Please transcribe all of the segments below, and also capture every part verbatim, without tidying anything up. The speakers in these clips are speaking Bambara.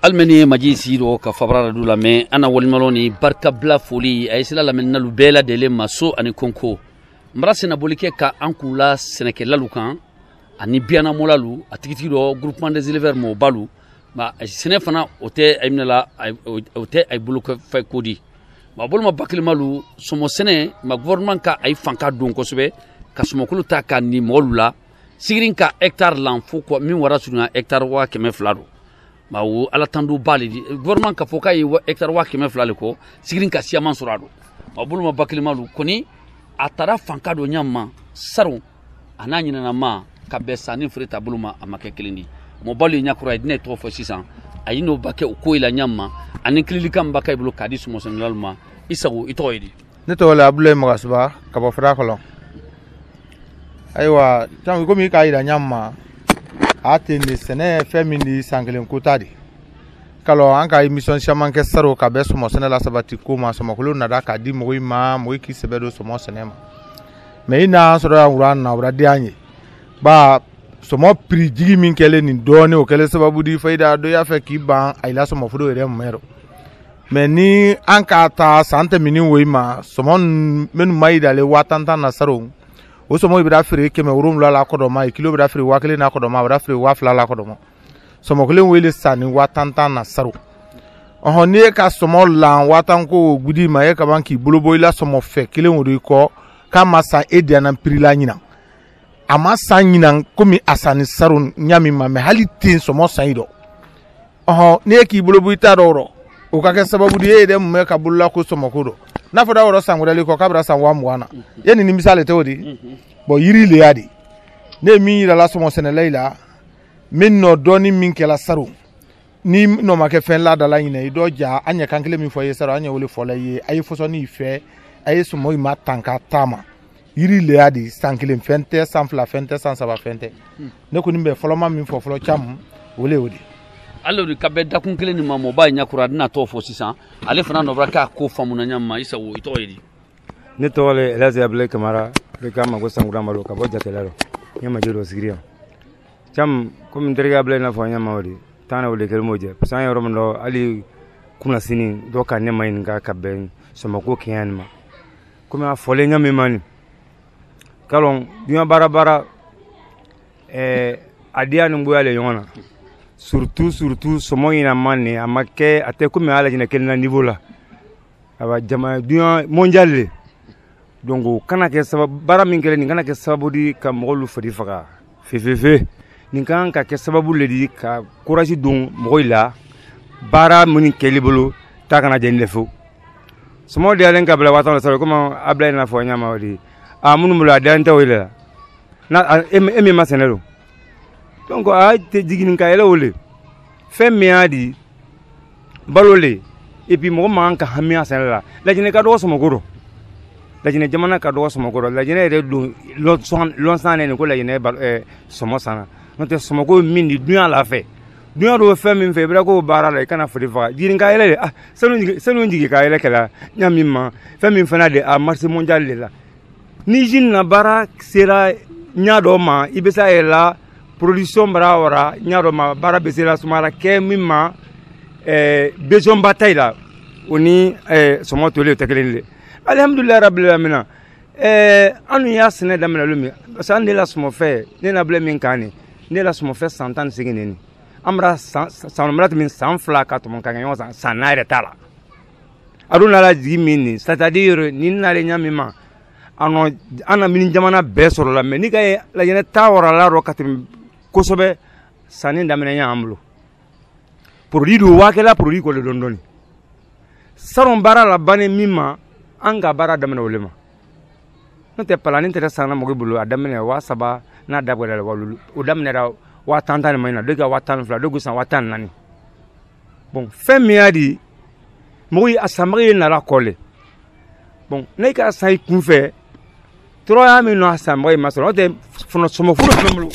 almeni maji siro ka fabra dula me ana walmaloni barka bla foli ay sila la men nalu bela dele maso ani konko mbrase na bolike ka ankula seneke lalukan ani biana molalu atigiti do groupement des éleveurs mo balu ma sene fana ote aymnala ote ay buluko fay kodi ma bolma bakil malu somo sene ma gouvernement ka ay fanka don ko sobe ka somo kulu ta ka ni molula sigirin ka hectare lan fu ko min wara suna hectare wa keme flado ma wo ala tandu bali gouvernement ka foka yi hectare wa keme flale ko sigirin ka siaman surado ma bolma bakil malu koni atara fanka do nyamma saru anani na ma ka besani frita buluma amake kilindi mo bali nyakura idne to fo six cents ayino bake ko ila nyamma anin kililika mbaka ibulu kadis mo senlalma isagu itoyidi ne to la abule magasuba ka bo fra kolon aywa tan ko mi ka ila nyamma atene sene femini sangelen kutadi kalo anka emission chaman ke saro ka beso mo senela sabati ko ma so makulu na da ka di mo ma mo ki sebedo so mo senema me ina so da ngura na ura dianye ba somo pri jigi min kele ni doni o kele sababu di faida do ya fe ki ban ay la somo fudo re mero me ni anka ta sante mini weima somo men maida le watanta na saro o somo ibra fere ke me urum la la kodo ma kilo ibra fere wa kele na kodo ma ibra fere wa fla la kodo mo somo kele wele sani watanta na saro o ni ka somo la watan ko gudi ma e ka ban ki bolobo ila somo fe kele wori ko kama sa edia na prila nyina ama sanyina komi asani sarun nyami mame halitin somo saido oho ne ki bulubu itadoro o ka ke sababu di ede mu ka bulla ko somo kodo na foda woro sangudali ko kabra sanwa mwana yeni ni misale tewdi bo yiri le yadi ne mi la la somo sene leila min no doni min kela saru ni no make fen la dala nyina ido ja anya kankele mi foye saru anya wole fola ye ayi foso ni fe ayi somo ma tanka tama yiri le adi sankilin fente sanfla fente sansaba fente hmm. ne ko nimbe foloma min fo folo cham wole wodi allo di kabbe dakun kele ni mamo ba nyakura dina to fo six cents ale fana no braka ko famuna nyamma isa wo ito yidi ne to le elazi able kamara be kama go sangura malo ka boja telaro nyama jelo sigriya cham ko min derga able na fo nyamma wodi tana wole kel moje pasan yoro mo ali kuna sini do ka ne mayin ga kabbe so mako kiyanma kuma fole nyame mani kalon dunya bara bara eh adia no boyale yona surtout surtout somo ina manne amake ate ko me ala jina kelna niveau la aba jama dunya mondial donc kana ke sabab bara min kele ni kana ke sababu di ka mogolu fadi faga fefefe ni kan ka ke sababu le di ka courage don mogoila bara mun kele bolo ta kana jende fo somo de alen ka bla watan so ko ma abla na fo nyama wadi amunu mula danta wala na emi masenelo donc a te digin ka ele wole femme adi balole et puis mo manka hamia senela la jine ka do so mogoro la jine jamana ka do so mogoro la jine re do lo son lo sané ko la jine bal e somo sana no te somo ko min di dunya la fe dunya do femme fe bra ko bara la kana fodi fa digin ka ele ah sanu sanu njigi ka ele kala nyamima femme fana de a marché mondial la ni jin na bara sera nyado ma ibesa ela production bara ora nyado ma bara besera sumara ke mimma eh bejon bataila oni eh somo tole tekelele alhamdulillah rabbil alamin eh anu ya sene damena lumi sa ndela somo fe ne na ble min kane ne la somo fe cent ans sigineni amra sa mrat min san flaka to mon kanyo sa sanare tala aruna la jimini c'est-à-dire ni na le nyamima ano ana min jamana besoro la me ni kay la jene tawara la ro katim kosobe sani ndamena nya amlo produit do wakela produit ko le dondoni saron bara la bane mima anga bara damena wolema no te palani te sana mo gibulu adamena wa saba na dabwa la walulu o damena ra wa tantane mayna de ga watan fla de go san watan nani bon femme adi mo yi asamri na la kole bon ne ka sai kunfe trois mille no asamri masoro te fono somo furo fembulo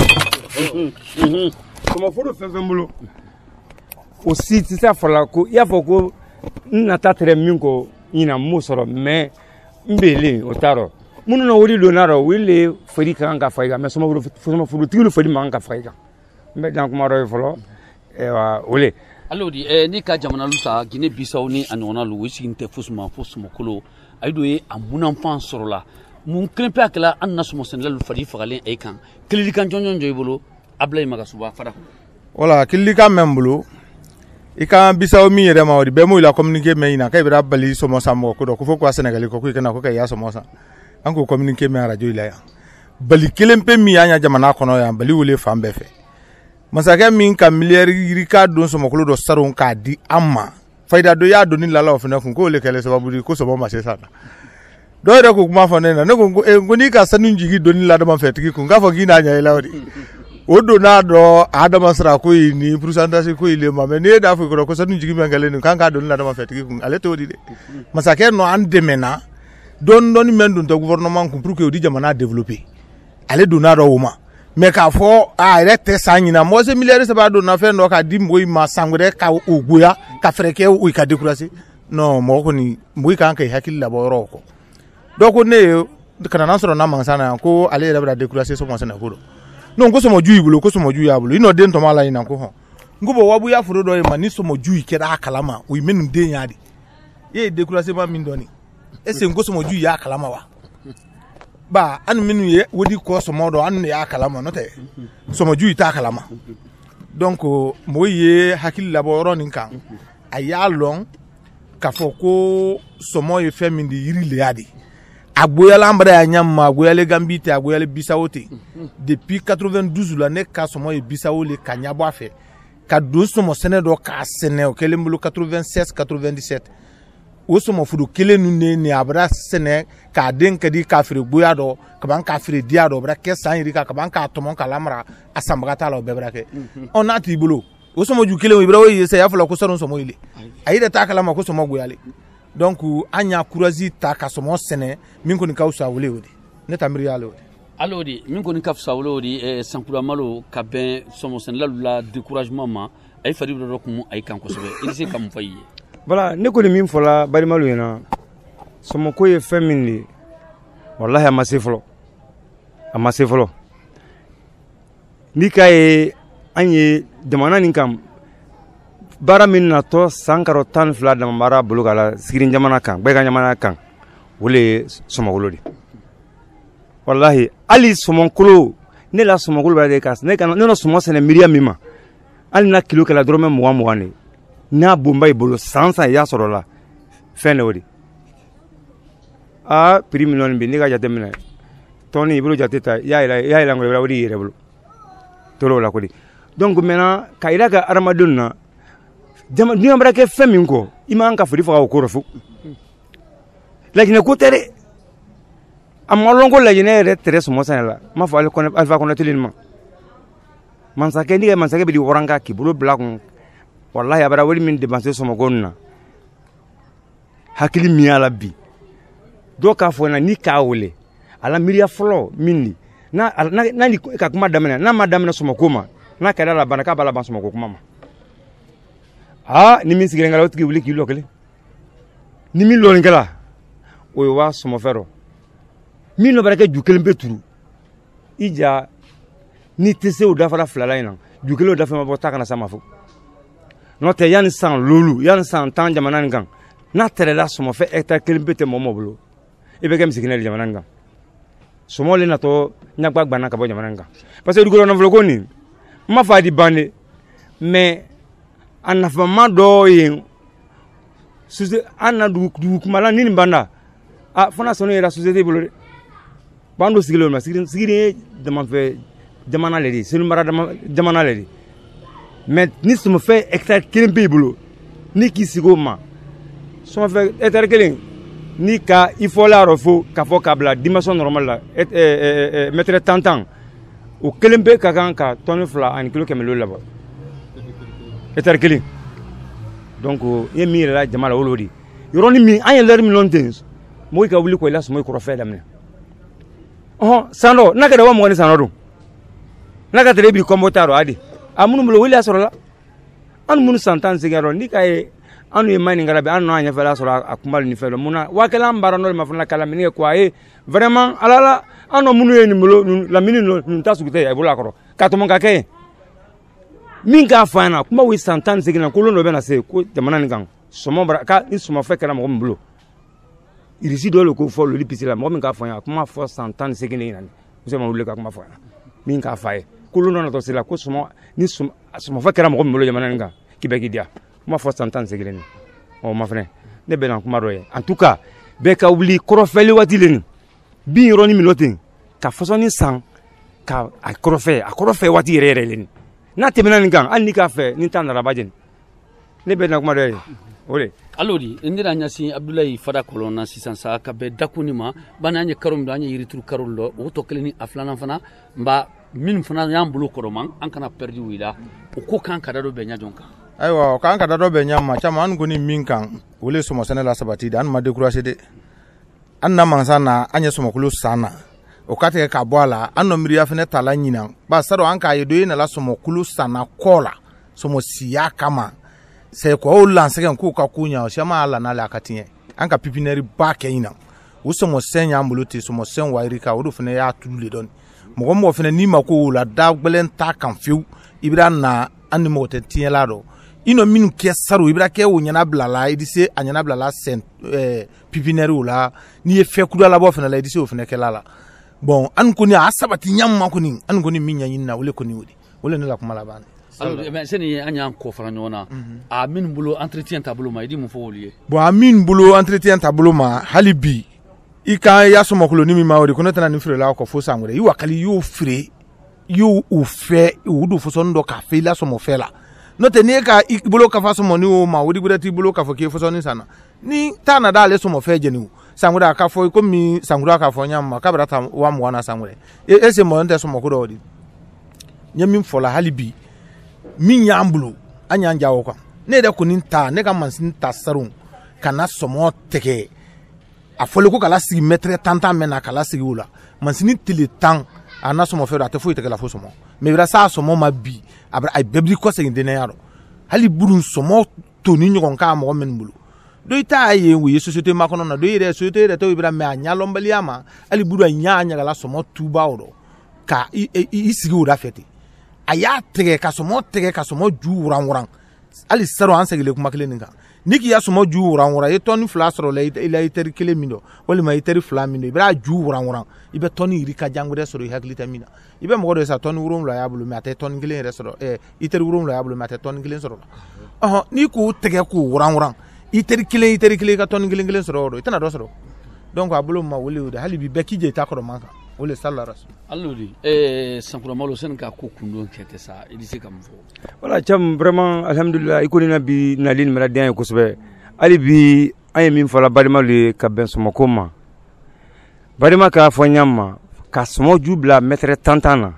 somo furo fembulo aussi c'est ça fala ko ya foko na tatre minko ina musoro me mbele otaro munu no wori lonaro wile feri kan ka faiga me somo furo somo furo tigulu feri man ka faiga mbe dan kuma ro folo e wa ole alors di eh, ni ka jamana luta Guinée Bissau ni anona lu wisi inte fusuma fusuma kolo aydo ye amuna fan sorola mun krempe akala anna sumo sen la lu fadi fagalen e kan kilili kan jonjon joy bolo ablay maga suba fada wala kilili kan membulu ika Bissau mi yere ma wadi be mo ila communiquer me ina kay bira bali somo samo ko do ko foko Sénégal ko ko kana ko kay ya somo sa anko communiquer me radio ila ya bali kelempe mi anya jamana kono ya bali wole fambe fe masaka min ka miliyari rika don so makolo do saron ka di amma faida do ya do ni lala ofina kun ko le kele sababu di ko so ma se sana do re ko kuma fa ne na ko e ngoni ka sanu jigi do ni la da ma fetiki kun ga fo gi na nya ila wadi o do na do adama sra ko ni pourcentage ko ile ma me ne da fo ko sanu jigi me ngale ni kan ka do ni la da ma fetiki kun ale to di de masaka no an demena don don men dun to gouvernement kun pour que o di jamana développer ale do na do woma mais ka fo a rete sanyina mo se milliards se ba do na fe no ka di moy ma sangre ka ogoya ka freke o ka décourager non mo ko ni moy kan ka hakil la bo roko donc ne kana na soro na mansana ko ale re ba décourager so mo se na ko non ko so mo juyi bulo ko so mo juyi abulo ino den to mala ina ko ho ngubo wabu ya furo do e mani so mo juyi keda akalama o imenu den ya di ye décourager ma min doni e se ngo so mo juyi ya akalama wa ba an minu ye wodi ko so modo an ya kalama no te so mo juyi ta kalama donc mo ye hakil laboro nin kan aya long ka foko so mo ye femindi yiri le adi agboya lambra ya nyamma agboya le gambite agboya le bisawote depuis quatre-vingt-douze la ne ka so mo ye bisawo le kanyabo afe ka do so mo sene do ka sene o kele mbulu quatre-vingt-seize quatre-vingt-dix-sept woso mo fudu kele nu ne ni abra sene ka den kadi ka fire boya do ka ban ka fire dia do bra ke san yiri ka ka ban ka tomon ka lamra asamba ta lo bebra ke on ati bulo woso mo ju kele mo ibra wo yese ya fula ko soron so mo ile ayida ta kala ma ko so mo goyale donc anya kurazi ta ka so mo sene min ko ni ka usa wole wodi ne tamiri yale wodi alodi min ko ni ka usa wole wodi e sankula malo ka ben so mo sen la découragement ma ay fadi do ko mu ay kan ko sobe il se kam fayi voilà ne ko ni min fola bari malu yana somo ko ye family wallahi amase folo amase folo ni kay anye jamana ni kam bara min na to sankaro tan fla da mara bulugala sirin jamana kan be ga jamana kan wole somo golodi wallahi ali somo kolo ne la somo golo ba de kas ne kan no somo sene miriam mima ali na kilo kala drome mo mo wane na bomba ibolo sansa ya sorola fene wodi a prix million bi ni ga jate mina toni ibolo jate ta ya ila ya ila ngol wodi yere bolo tolo la ko di donc maintenant ka ila ga armadonna jama ni ambra ke femi ko iman ka fudi fa ko rofu lakini ko tere amolongo la jene re tere so mo sanela ma fa le ko alfa ko na tilin man sa ke ni man sa ke bi oranga ki bolo black wallahi abara wali min dépenser so mo gonna hakili mi ala bi do ka fo na ni ka wole ala miria flo minni na na, na ni ka kuma damena na madamena so mo koma na ka dala bana ka bala ban so mo kuma ma ah ni min sigire ngala wotki wuli ki lokale ni min lo ngala o yo wa so mo fero min no baraka jukele beturu ija ni tese o dafa la flala ina jukele o dafa ma bota kana sama fu no te yan san lulu yan san tan jamana ngan na tere la so mo fe hectare kelbete mo mo bulu ibe gam sigine jamana ngan so mo le na to nyagba gba na ka bo jamana ngan parce que dugo na vlogo ni ma fa di bande mais anafa ma do yin suze ana du du kumala ni banda a fona sono era société bulu bando sigilo ma sigire sigire de man fe jamana le di sunu mara jamana le di mais ni so me fait hectare kelen biblo ni ki sigo ma so me fait hectare kelen ni ka il faut la refo ka fo kabla dimension normale la et euh mettre trente ans o kelen be ka kan ka tonne fla an kilo kemelo la ba hectare kelen donc ye mi la jamala wolodi yoroni mi an ler mi lontens mo ka wuli ko la so mo ko rofe damne oh sando na ka da wa mo ni sando na ka tere bi kombotaro adi amunu mulo wili asorola an munu santan sigaro ni kay anu yemani ngarabe anu anya fela asora akumal ni felo muna wakela mbara no mafuna kala mini ko ay vraiment alala anu munu yeni mulo la mini no ntasu kite ay bula koro katomo kake min k'a fɔ an na kuma wi san tan ni seegin na kolon dɔ bɛ na se ko jamana nin kan sɔmɔ bara ka ni sɔmɔfɛn kɛra mɔgɔ min bolo irisi dɔ le ko fɔ loli pisi la mɔgɔ min k'a fɔ an ye kuma fɔ san tan ni seegin de ɲina muso ma wuli ka kuma fɔ an na min k'a fɔ a ye kolon dɔ natɔ se la ko sɔmɔ ni sɔmɔfɛn kɛra mɔgɔ min bolo jamana nin kan k'i bɛ k'i diya kuma fɔ san tan ni seegin nin ɔ ma fɛnɛ ne bɛ na kuma dɔ ye en tout cas bɛɛ ka wuli kɔrɔfɛli waati le nin bin yɔrɔnin min o ten ka fɔsɔni san ka a kɔrɔfɛ a kɔrɔfɛ waati yɛrɛ yɛrɛ le nin n'a tɛmɛna nin kan hali n'i k'a fɛ ni t'a nara bajeni ne bɛ na kuma dɔ ye o de alori ndira nyasi Abdoulaye Fada kolona sisan sa ka bɛ dakuni ma bana anye karom do anye yirituru karol do o to keleni aflana fana mba min fana y'an bolo koroman an kana perdi wila o ko kan kada do benya jonka ayiwa o kan kada do benya ma chama an goni min kan wole somo sene la sabati da an ma décourager de an na mansana anye somo kulu sana o kate ka boala an no miriya fene tala nyina ba saro an ka yedo ina la somo kulu sana kola somo siya kama se ko o lanse kan ku ka kunya o shama ala na la katinye an ka pipineri ba keina o somo senya ambuluti somo sen wairika o do fene ya tulu don mo mo fene ni mako la da gbelen ta kan fiu ibra na an mo te tinya la do ino minu ke saro ibra ke o nyana blala idise anyana blala sen eh pipineri o la ni e fe kuda la bo fene la idise o fene ke la bon an ko ni asabati nyamma ko ni an ko ni minya yinna wole ko ni wodi wole ne la kuma la ban alors ben seni anya ko fara nyona a min bulo entretien tableau ma idi mo fo woliye bon a min bulo entretien tableau ma halibi i ka ya so makolo ni mi ma wodi ko na tana ni fure la ko fo sangure yi wakali yo fure yo o fe o do fo so ndo ka fe la so mo fe la no te ne ka i bulo ka fa so mo ni o ma wodi budati bulo ka fo ke fo so ni sana ni tana da le so mo fe je ni sangura ka fo ko mi sangura ka fo nyamma ka brata wa mo wana sangure e ese mo nte so mo ko do di nyami fo la halibi min yambulo anya njawo kwa ne da kunin ta ne ka mansin ta sarun kana somo teke afole ko kala sigi metre tanta mena kala sigi wula mansini tele tan ana somo fe da te fo teke la fo somo me bra sa somo ma bi abra ay bebri ko se ndene yaro hali burun somo to ni nyon ka mo men bulu do ita ye wi societe makono na do ire societe de to ibra me anya lombaliama hali buru anya anya kala somo tuba odo ka i sigi wura fete aya tege ka somo tege ka somo ju wuran wuran ali saro an segele kuma kele ninga niki ya somo ju wuran wuran e toni flasro le ila iteri kele mindo wali ma iteri flamindo ibra ju wuran wuran ibe toni iri ka jangure soro haklita mina ibe mo do sa toni wurum la yabulu mi ate toni kele resoro e iteri wurum la yabulu mi ate toni kele soro oh ni ku tege ku wuran wuran iteri kele iteri kele ka toni kele kele soro do itana do soro donc abulu ma wuli de hali bi bekije ta ko manka wole salaras allori eh sankura malo sen ka ko kundo kete sa idise kam fo wala cham vraiment alhamdulillah ikoni na bi nalin mara den ko sobe ali bi ay min fala barima le ka ben somo koma barima ka fo nyamma ka somo jubla metre tantana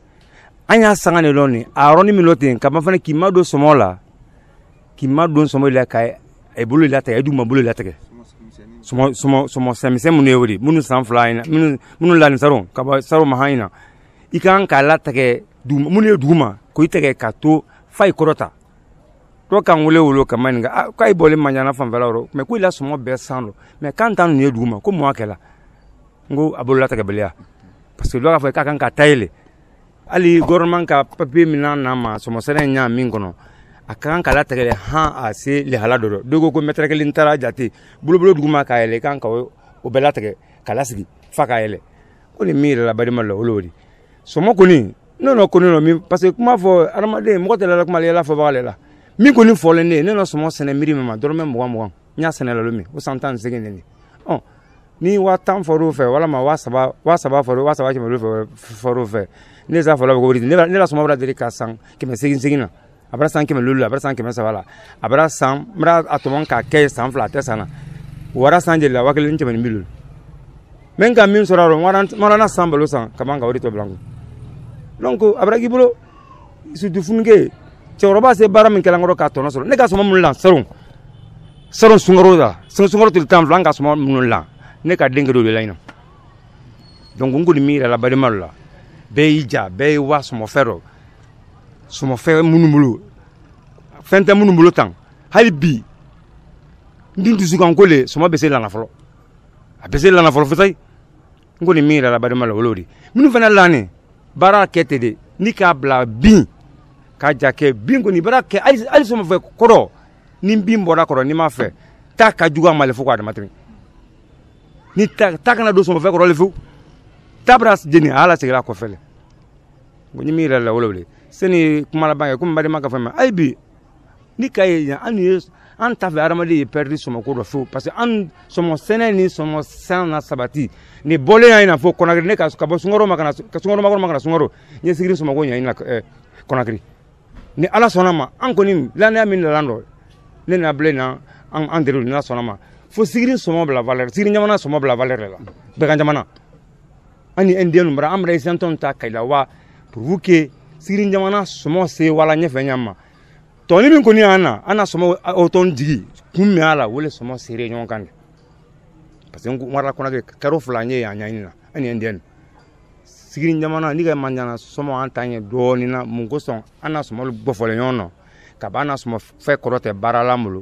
anya sangane loni a roni milotin ka ma fana ki mado somo la ki mado somo la ka e bulu la ta e du ma bulu la ta somo somo somo semise munu yori munu sanflaina munu munu lan saron kaba saro mahaina ikan kala take du munu duma ko itake kato fai korota to kan wole wolo kamanga kai bole manyana fanvela ro me ko ila somo be sanlo me kan tan ne duma ko mo akela ngo abola take belia parce que lo fa ka kan ka taile ali gorman ka papier minan na ma somo sene nya min kono akan kala tegele ha ase le halado dogo ko metre ke lintara jati bulo duguma ka ele kan ka o bela tege kala sigi faka ele ko ni mire la bari malo olori so mo ko ni no no ko no mi parce que kuma fo armade mo ko tele kuma le la fo ba la mi ko ni fo le ne no so mo sene miri ma dorme mo mo nya sene la lo mi o santan sege ni oh ni wa tan foro fe wala ma wa saba wa saba foro wa saba ke mo foro fe ne za fo la ko ri ne la so mo bra de ka san ke me segi segi na abra san keme lulu abra san keme savala abra san mra atomon ka ke san fla tesana wara san je la wakele nche men milu menga min soraro wara mara na san balo san kamanga wori to blanco donc abra gibulo su du funge che roba se bara min kala ngoro ka tono soro ne ga so mun lan saron saron sungoro da sun sungoro til tam blanca so mun lan ne ka dengue do le layna donc ngudi mira la bari malla be ija be was mo fero somo fe munumulu fenta munumulu tan hali bi ndindu sukan kole somo bese la na folo a bese la na folo fetay ngoni mira la bari mala wolori minu fana lani bara kete de ni ka bla bi ka jake bingo ni barake ali ali so mo fe koro ni bimbo da koro ni ma fe ta ka juga male fu kwa da matri ni ta ta kana do so mo fe koro le fu tabras jeni ala se la ko fele ngoni mi la wolo le seni kuma la bange kuma bade maka fama ay bi ni kay ya anu an ta fe aramadi perdi so mo ko do fu parce que an so mo sene ni so mo sana sabati ni bole ya ina fo konagri ne ka ka bo sungoro makana ka sungoro makoro makana sungoro ni sigiri so mo go nya ina konagri ni ala sonama an koni lana min lando ne na blena an an deru na sonama fo sigiri so mo bla valeur sigiri nyamana so mo bla valeur la be kan jamana ani indian mbra amre senton ta kayla wa pour vous que sigiri nyamana so mo se wala nyefe nyama to ni min koni ana ana so mo auton digi kummi ala wole so mo sere nyon kan parce que ngwara konagri karo flanye ya nya ina ani indian sigiri njamana ni ga manjana somo antanye do ni na mungo son ana somo gbofole yono ka bana somo fe korote barala mulu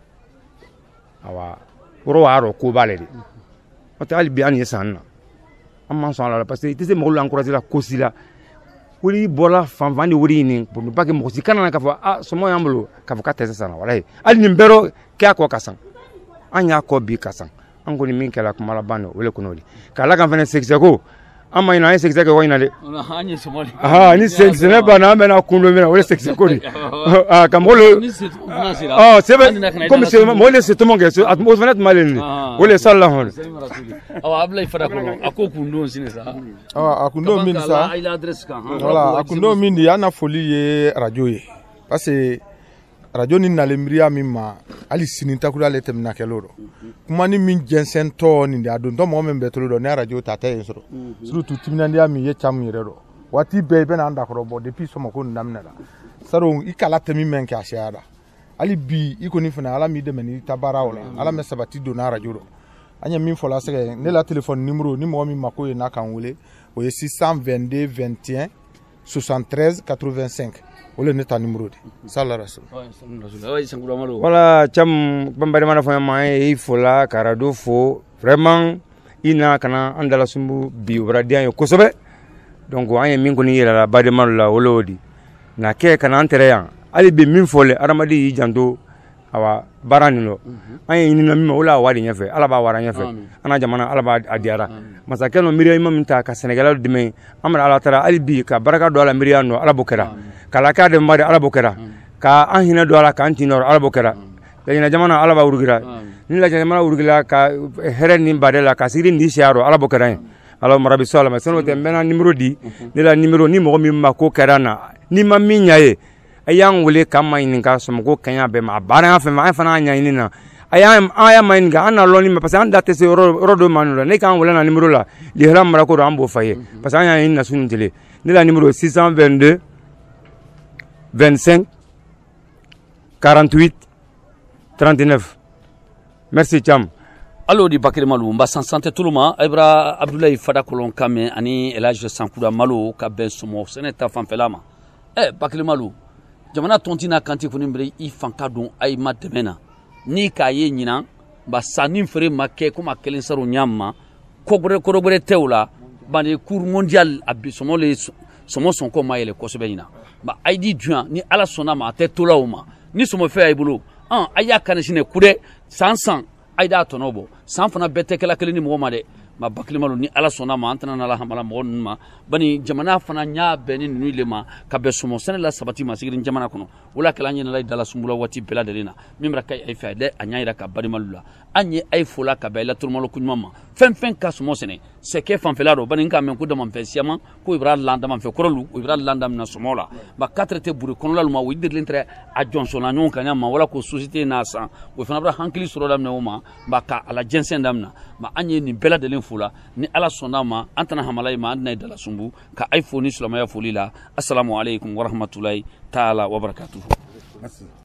awa ro aro ko baledi o ta ali bi ani sanna amma son la parce que tese mo encourager la kosila wuri bola fanvani wuri ni pour ne pas que mo sikana ka fa ah somo yambulo ka fa tese sana wala ali ni mbero ke ko kasan anya ko bi kasan angoni min kala kuma la bano wele kunoli kala kan fene sexego ama ina ese kizake kwa ina le aha ni sexe ne bana mena kundo mena wala sexe ko ni ah kamolo ah sebe comme c'est moi le c'est tout mon gars atmos venet maleni wala sallahu awa abla ifada ko ako kundo sine sa awa akundo min sa ila adresse kan voilà akundo min di ana folie ye radio ye parce que radio ni na lemria mimma ali sininta kula le temna keloro kuma ni min jensen to ni da don to mo men betolo do na radio tata en soro suru tu timna ndia mi ye cham yirero wati be be na anda ko bo depuis so mo ko ndamna la saro ikala temi men ka shiada ali bi ikoni fina ala mi de meni tabara wala ala me sabati do na radio do anya min fola sege ne la téléphone numéro ni mo mi mako ye na kan wole o ye six cent vingt-deux vingt et un soixante-treize quatre-vingt-cinq wala neta numéro de sala rasul wala cham bambari mana fa ma e fola karado fo vraiment ina kana andala sumbu bi obradia yo kosobe donc anya min ko ni yela bade man la wolodi na ke kana antere ya ali be min fole aramadi jando awa baranino anya ni na mi wala wadi nyafe ala ba wara nyafe ana jamana ala ba adiara masakeno miriya imam ta ka senegal dime amra ala tara ali bi ka baraka do ala miriya no ala bokera kala ka de mari ala bokera ka an hina do ala ka antinor ala bokera la jamana ala ba urgira ni la jamana urgira ka heren ni badela ka sirin ni siaro ala bokera ala marabi salama seno te mena numéro di ni la numéro ni mo mi ma ko kerana ni ma mi nyaye ayang wule kama ini ka som ko kanya be ma bara fa ma fa na nyaini na ayam aya main ga ana loni me parce anda te se rodo manura ne kan wala na numéro la li hram mara ko ambo faye parce anya ini na sunitele ni la numéro six cent vingt-deux vingt-cinq quarante-huit trente-neuf merci cham allo di bakri malu mba santé tout le monde ibra abdoulaye fada kolon kame ani elage sankuda malu ka ben somo seneta fanfelama eh bakri malu jamana tontina kanti funimbre i fanka don ay mademena ni kaye nyina ba sanin fere make kuma kelen saro nyamma kogre korogre tewla bani cour mondial abisomo le somo son ko mayele ko sebena ba aidi juin ni ala sona ma te tolawma ni somo fe ay bulu an aya kanishine kude sansan aida tonobo san fana bete kala kelen ni mo ma de ma baklimalu ni ala sona ma antana na la hamala mo ma bani jamana fana nya beni ni lema ka be somo sene la sabati ma sigin jamana kono wala kala nyina la dala sumbula wati bela delina mimra kay ay faade anya ira ka bari malula anye ay fola ka be la turmalo kunyama fen fen ka somo sene se ke fan felado bani ka men ko de man fe siama ko ibra landa man fe korolu ibra landa na somola ba quatre te buri kono la ma wi dir lentre a johnson anyon kanya ma wala ko société na san wo fana bra hankili suro dam na ma ba ka ala jensen damna ma anye ni bela delen fula ni ala sonama antana hamalay ma andna dala sumbu ka iphone islamaya fulila assalamu alaikum wa rahmatullahi ta'ala wa barakatuh. Merci.